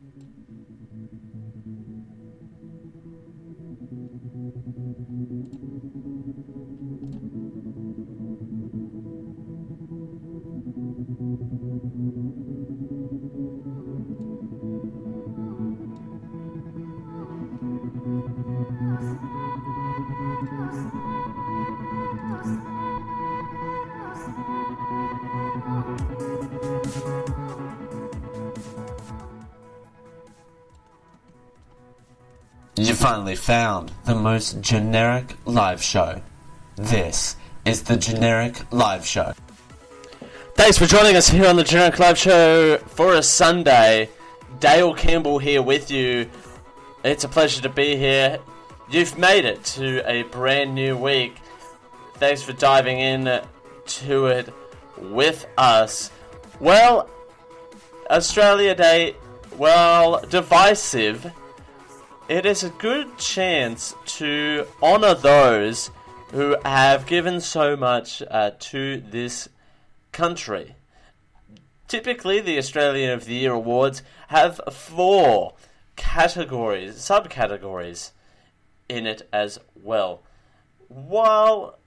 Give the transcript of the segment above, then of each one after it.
You finally found the most generic live show. This is the Generic Live Show. Thanks for joining us here on the Generic Live Show for a Sunday. Dale Campbell here with you. It's a pleasure to be here. You've made it to a brand new week. Thanks for diving in to it with us. Well, Australia Day, divisive. It is a good chance to honour those who have given so much to this country. Typically, the Australian of the Year awards have 4 subcategories in it as well. While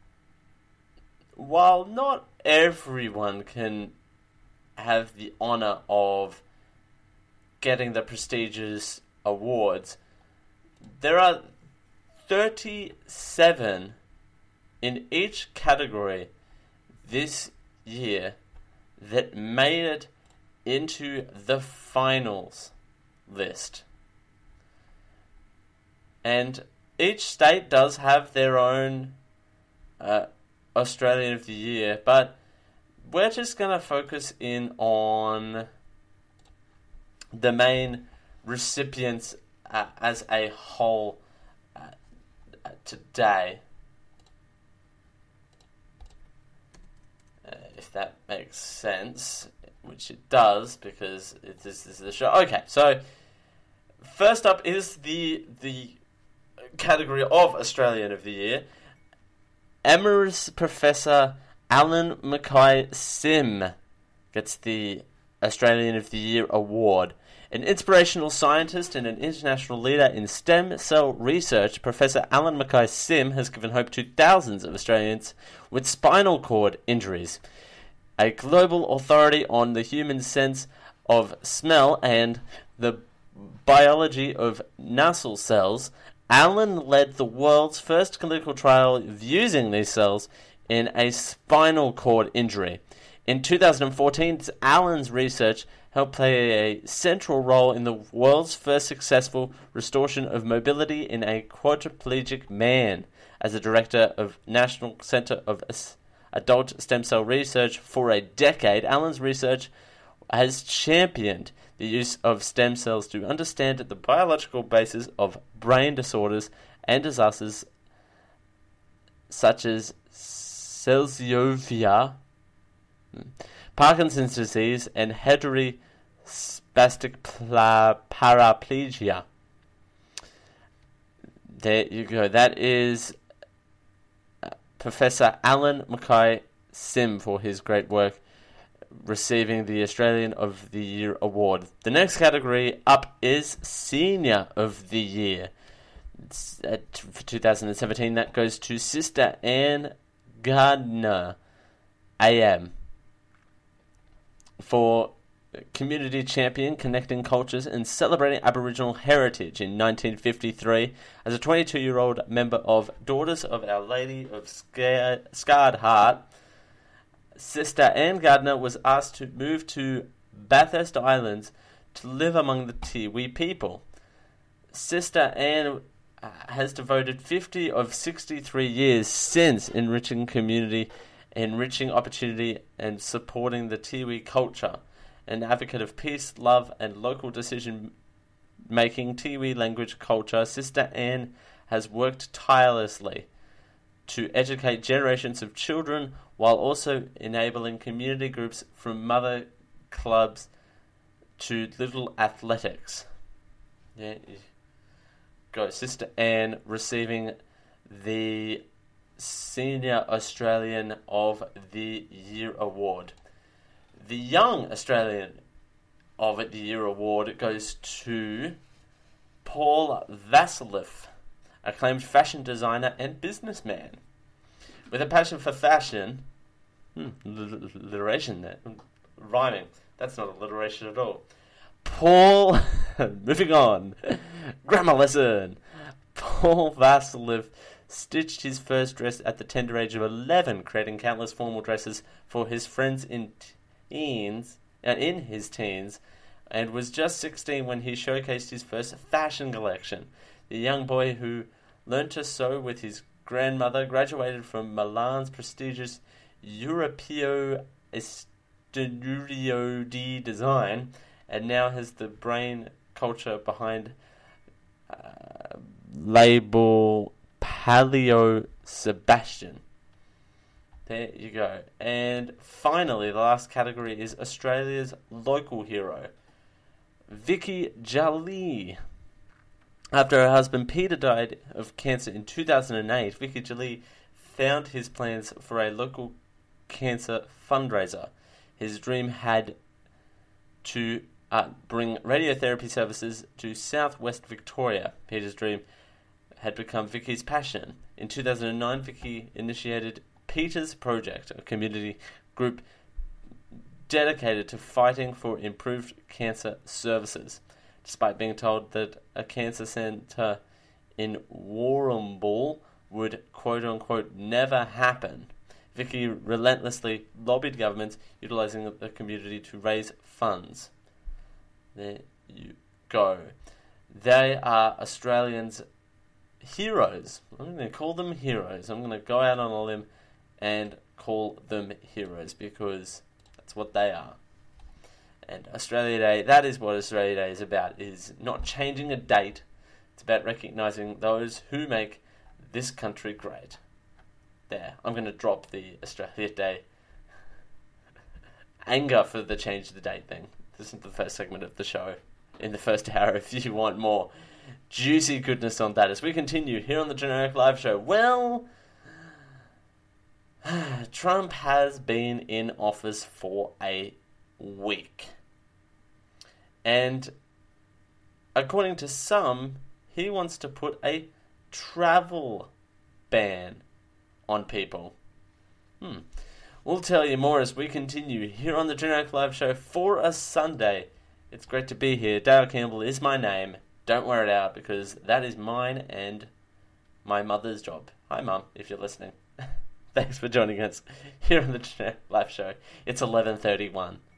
not everyone can have the honour of getting the prestigious awards, there are 37 in each category this year that made it into the finals list. And each state does have their own Australian of the Year, but we're just going to focus in on the main recipients as a whole today. If that makes sense, which it does, because this is the show. Okay, so first up is the category of Australian of the Year. Emeritus Professor Alan Mackay-Sim gets the Australian of the Year award. An inspirational scientist and an international leader in stem cell research, Professor Alan Mackay-Sim has given hope to thousands of Australians with spinal cord injuries. A global authority on the human sense of smell and the biology of nasal cells, Alan led the world's first clinical trial of using these cells in a spinal cord injury. In 2014, Alan's research helped play a central role in the world's first successful restoration of mobility in a quadriplegic man. As the director of National Center of Adult Stem Cell Research for a decade, Alan's research has championed the use of stem cells to understand the biological basis of brain disorders and disasters such as Selziophia, Parkinson's disease, and hereditary spastic paraplegia. There you go. That is Professor Alan Mackay-Sim for his great work receiving the Australian of the Year award. The next category up is Senior of the Year. For 2017, that goes to Sister Anne Gardner, AM, for community champion, connecting cultures and celebrating Aboriginal heritage in 1953. As a 22-year-old member of Daughters of Our Lady of Scarred Heart, Sister Anne Gardner was asked to move to Bathurst Islands to live among the Tiwi people. Sister Anne has devoted 50 of 63 years since enriching community, enriching opportunity, and supporting the Tiwi culture. An advocate of peace, love, and local decision-making Tiwi language culture, Sister Anne has worked tirelessly to educate generations of children while also enabling community groups from mother clubs to little athletics. Yeah, go, Sister Anne receiving the Senior Australian of the Year award. The Young Australian of the Year award goes to Paul Vasiliev, acclaimed fashion designer and businessman. With a passion for fashion, alliteration there, rhyming, that's not alliteration at all. Paul, moving on, grammar lesson. Paul Vasiliev stitched his first dress at the tender age of 11, creating countless formal dresses for his friends in his teens, and was just 16 when he showcased his first fashion collection. The young boy who learned to sew with his grandmother graduated from Milan's prestigious Europeo Studio di Design, and now has the brain culture behind label Paleo Sebastian. There you go. And finally, the last category is Australia's local hero, Vicky Jolie. After her husband Peter died of cancer in 2008, Vicky Jolie found his plans for a local cancer fundraiser. His dream had to bring radiotherapy services to southwest Victoria. Peter's dream had become Vicky's passion. In 2009, Vicky initiated Peter's Project, a community group dedicated to fighting for improved cancer services. Despite being told that a cancer centre in Warrnambool would quote-unquote never happen, Vicky relentlessly lobbied governments, utilising the community to raise funds. There you go. They are Australians' heroes. I'm going to call them heroes. I'm going to go out on a limb and call them heroes because that's what they are. And Australia Day, that is what Australia Day is about, is not changing a date. It's about recognising those who make this country great. There, I'm going to drop the Australia Day anger for the change the date thing. This is the first segment of the show. In the first hour, if you want more juicy goodness on that. As we continue here on the Generic Live Show, well, Trump has been in office for a week. And according to some, he wants to put a travel ban on people. We'll tell you more as we continue here on the Generic Live Show for a Sunday. It's great to be here. Dale Campbell is my name. Don't wear it out because that is mine and my mother's job. Hi, Mum, if you're listening. Thanks for joining us here on the Generic Live Show. It's 11:31.